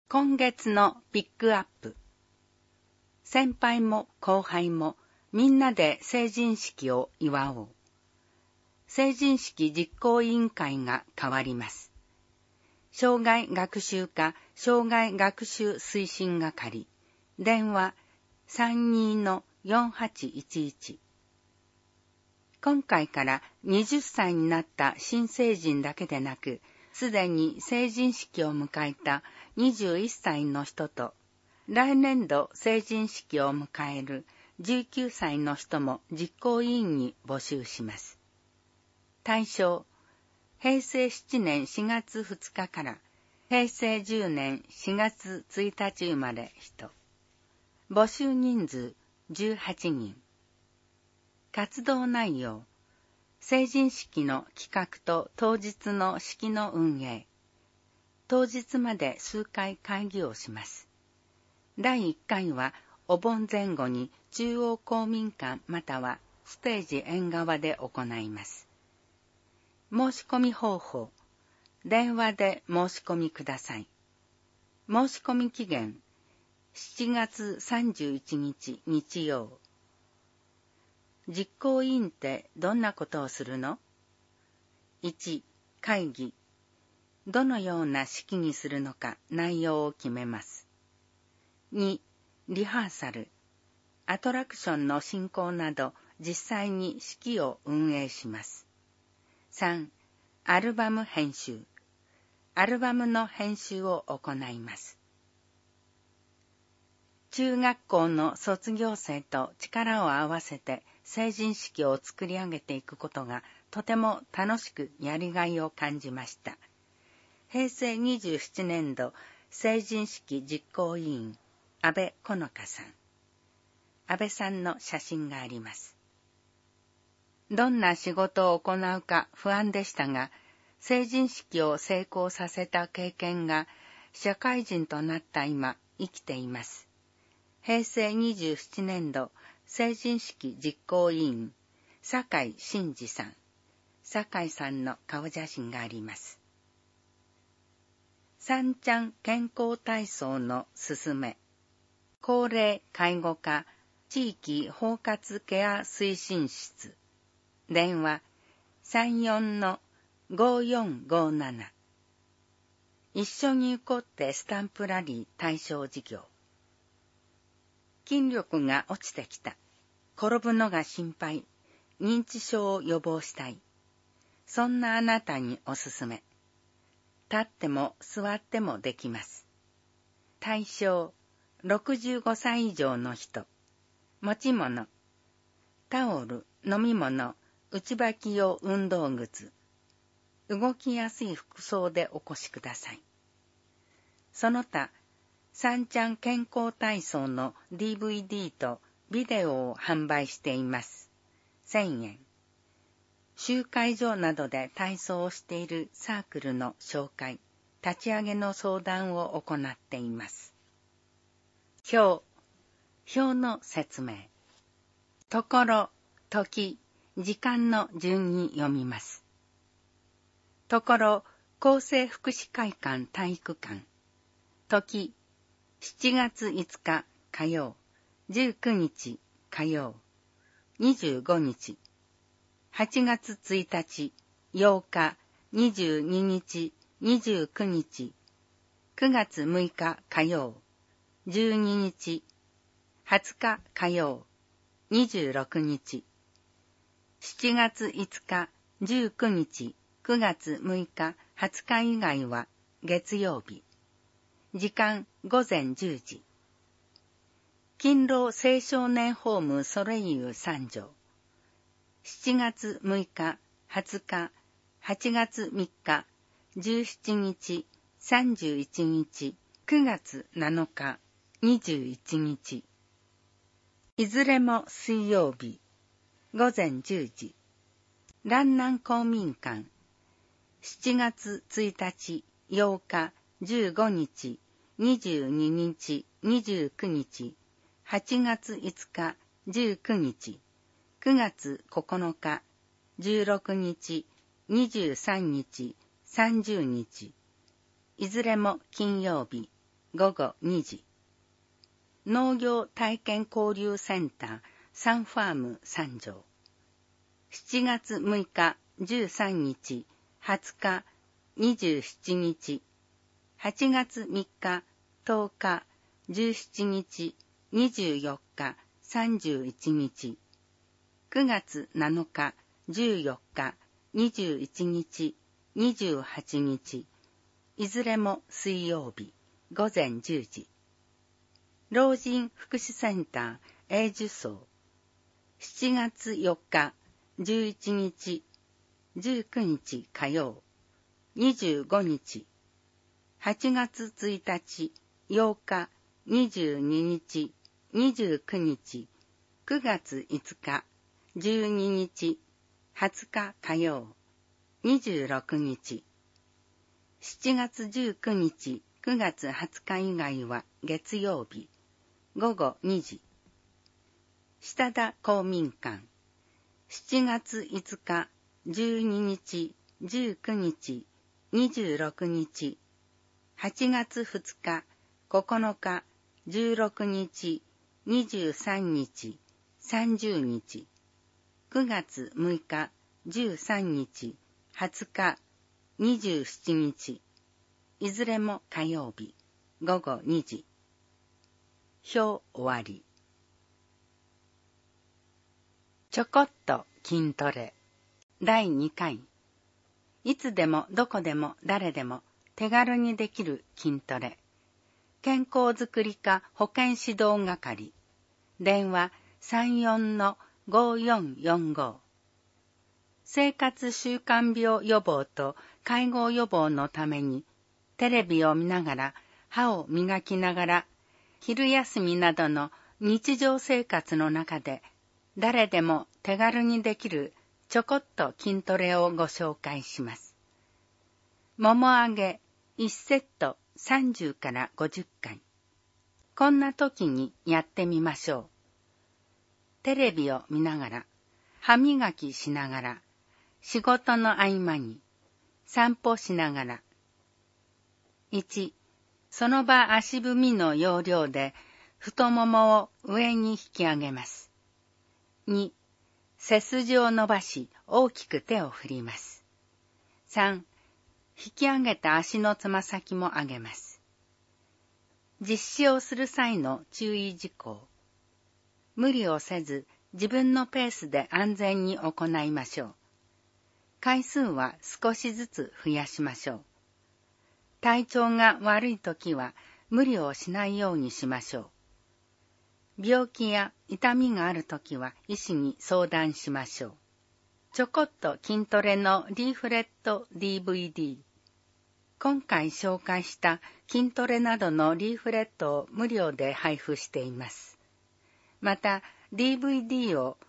今月のピックアップ。先輩も後輩もみんなで成人式を祝おう。成人式実行委員会が変わります。生涯学習課生涯学習推進係。電話 32-4811。今回から20歳になった新成人だけでなく、すでに成人式を迎えた21歳の人と、来年度成人式を迎える19歳の人も実行委員に募集します。対象、平成7年4月2日から平成10年4月1日生まれ人。募集人数18人。活動内容、成人式の企画と当日の式の運営。当日まで数回会議をします。第1回はお盆前後に中央公民館またはステージ縁側で行います。申し込み方法、電話で申し込みください。申し込み期限、7月31日日曜。実行委員ってどんなことをするの？ 1. 会議。どのような式にするのか内容を決めます。2. リハーサル。アトラクションの進行など実際に式を運営します。3. アルバム編集。アルバムの編集を行います。中学校の卒業生と力を合わせて成人式を作り上げていくことがとても楽しくやりがいを感じました。平成27年度成人式実行委員、安倍好花さん。安倍さんの写真があります。どんな仕事を行うか不安でしたが、成人式を成功させた経験が社会人となった今生きています。平成27年度成人式実行委員、酒井真二さん。酒井さんの顔写真があります。三ちゃん健康体操のすすめ。高齢介護課地域包括ケア推進室。電話 34-5457。一緒に行こうってスタンプラリー対象事業。筋力が落ちてきた。転ぶのが心配。認知症を予防したい。そんなあなたにおすすめ。立っても座ってもできます。対象、65歳以上の人。持ち物、タオル、飲み物、内履き用運動靴。動きやすい服装でお越しください。その他、三ちゃん健康体操の DVD とビデオを販売しています。1000円。集会所などで体操をしているサークルの紹介、立ち上げの相談を行っています。表の説明。ところ、時、時間の順に読みます。ところ、厚生福祉会館体育館。時、7月5日火曜、19日火曜、25日。8月1日、8日、22日、29日。9月6日火曜、12日。20日火曜、26日。7月5日、19日、9月6日、20日以外は月曜日。時間午前10時。勤労青少年ホームソレイユ3条。7月6日、20日、8月3日、17日、31日、9月7日、21日。いずれも水曜日。午前10時。蘭南公民館。7月1日、8日、15日、22日、29日、8月5日、19日、9月9日、16日、23日、30日、いずれも金曜日。 午後2時。農業体験交流センターサンファーム三条。7月6日、13日、20日、27日。8月3日、10日、17日、24日、31日。9月7日、14日、21日、28日。いずれも水曜日、午前10時。老人福祉センター永寿荘。7月4日、11日、19日火曜、25日。8月1日、8日、22日、29日。9月5日、12日、20日火曜、26日。7月19日、9月20日以外は月曜日、午後2時。下田公民館。7月5日、12日、19日、26日。8月2日、9日、16日、23日、30日。9月6日、13日、20日、27日。いずれも火曜日、午後2時。表終わり。ちょこっと筋トレ。第2回。いつでもどこでも誰でも手軽にできる筋トレ。健康づくり課保健指導係。電話34-5445。生活習慣病予防と介護予防のために、テレビを見ながら歯を磨きながら、昼休みなどの日常生活の中で誰でも手軽にできるちょこっと筋トレをご紹介します。もも上げ1セット30から50回。こんな時にやってみましょう。テレビを見ながら、歯磨きしながら、仕事の合間に、散歩しながら。1、その場足踏みの要領で太ももを上に引き上げます。2、背筋を伸ばし大きく手を振ります。3、引き上げた足のつま先も上げます。実施をする際の注意事項。無理をせず自分のペースで安全に行いましょう。回数は少しずつ増やしましょう。体調が悪いときは無理をしないようにしましょう。病気や痛みがあるときは医師に相談しましょう。ちょこっと筋トレのリーフレット DVD。今回紹介した筋トレなどのリーフレットを無料で配布しています。また DVD を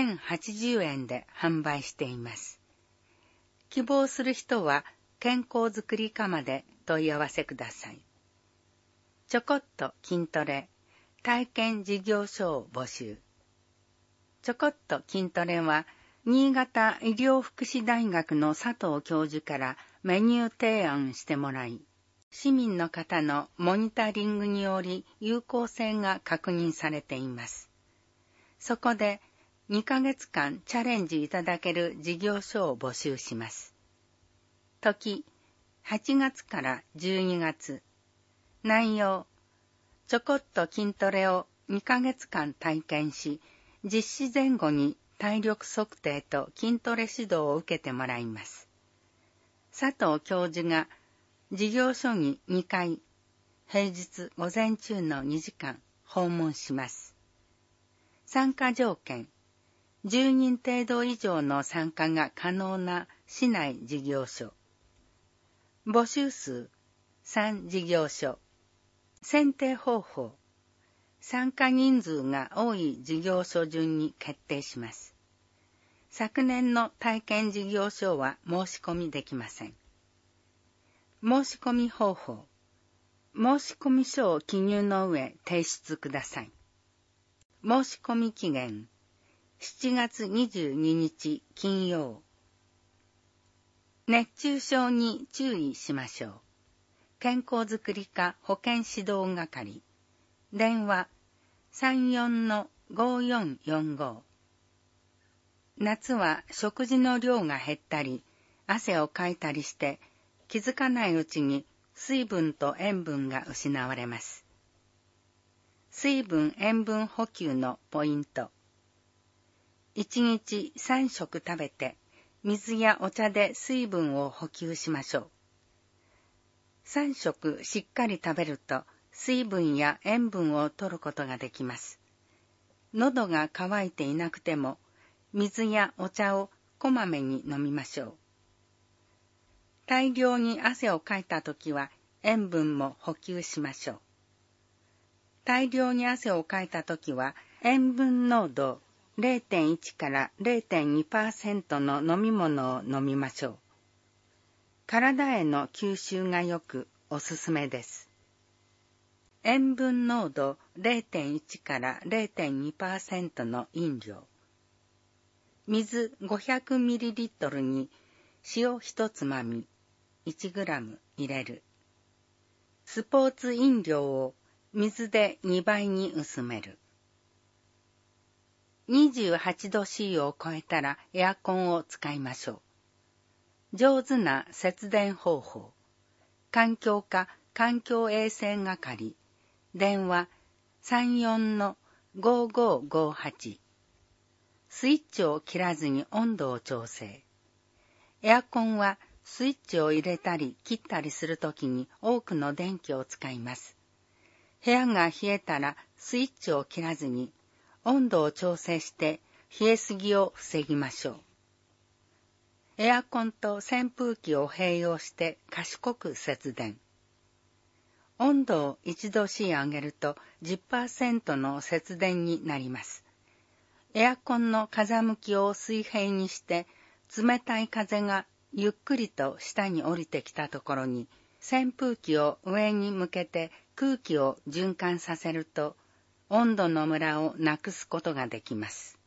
1080円で販売しています。希望する人は健康づくり課まで問い合わせください。ちょこっと筋トレ体験事業所を募集。ちょこっと筋トレは新潟医療福祉大学の佐藤教授からメニュー提案してもらい、市民の方のモニタリングにより有効性が確認されています。そこで2ヶ月間チャレンジいただける事業所を募集します。時、8月から12月。内容、ちょこっと筋トレを2ヶ月間体験し、実施前後に体力測定と筋トレ指導を受けてもらいます。佐藤教授が事業所に2回、平日午前中の2時間訪問します。参加条件、10人程度以上の参加が可能な市内事業所。募集数、3事業所。選定方法、参加人数が多い事業所順に決定します。昨年の体験事業所は申し込みできません。申し込み方法、申し込み書を記入の上提出ください。申し込み期限、7月22日金曜。熱中症に注意しましょう。 健康づくり課保健指導係。電話 34-5445。夏は食事の量が減ったり、汗をかいたりして、気づかないうちに水分と塩分が失われます。水分・塩分補給のポイント。1日3食食べて、水やお茶で水分を補給しましょう。3食しっかり食べると、水分や塩分を摂ることができます。喉が渇いていなくても、水やお茶をこまめに飲みましょう。大量に汗をかいたときは塩分も補給しましょう。大量に汗をかいたときは塩分濃度 0.1 から 0.2% の飲み物を飲みましょう。体への吸収がよくおすすめです。塩分濃度 0.1 から 0.2% の飲料。水 500ml に塩1つまみ 1g 入れる。スポーツ飲料を水で2倍に薄める。28度 C を超えたらエアコンを使いましょう。上手な節電方法。環境課環境衛生係。電話 34-5558。スイッチを切らずに温度を調整。エアコンはスイッチを入れたり切ったりするときに多くの電気を使います。部屋が冷えたらスイッチを切らずに温度を調整して冷えすぎを防ぎましょう。エアコンと扇風機を併用して賢く節電。温度を1度 C 上げると 10% の節電になります。エアコンの風向きを水平にして冷たい風がゆっくりと下に降りてきたところに扇風機を上に向けて空気を循環させると温度のムラをなくすことができます。